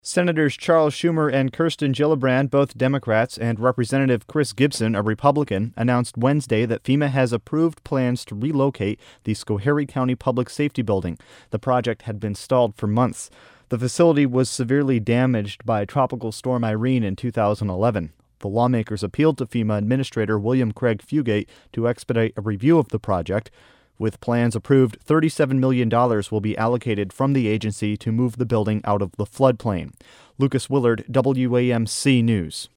Senators Charles Schumer and Kirsten Gillibrand, both Democrats, and Representative Chris Gibson, a Republican, announced Wednesday that FEMA has approved plans to relocate the Schoharie County Public Safety Building. The project had been stalled for months. The facility was severely damaged by Tropical Storm Irene in 2011. The lawmakers appealed to FEMA Administrator William Craig Fugate to expedite a review of the project. With plans approved, $37 million will be allocated from the agency to move the building out of the floodplain. Lucas Willard, WAMC News.